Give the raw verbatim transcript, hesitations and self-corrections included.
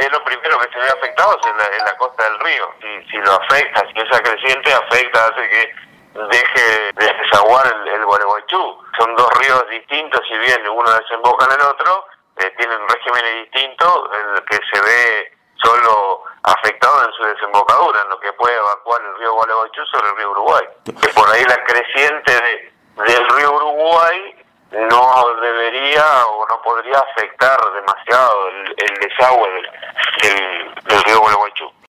es lo primero que se ve afectado es en la, en la costa del río. Si, si lo afecta, si esa creciente afecta, hace que deje de desaguar el, el Gualeguaychú. Son dos ríos distintos, si bien uno desemboca en el otro, eh, tienen regímenes distintos, en el que se ve solo afectado en su desembocadura, en lo que puede evacuar el río Gualeguaychú sobre el río Uruguay. Que por ahí la creciente de, del río Uruguay no debería o no podría afectar demasiado el, el desagüe del, del, del río Gualeguaychú.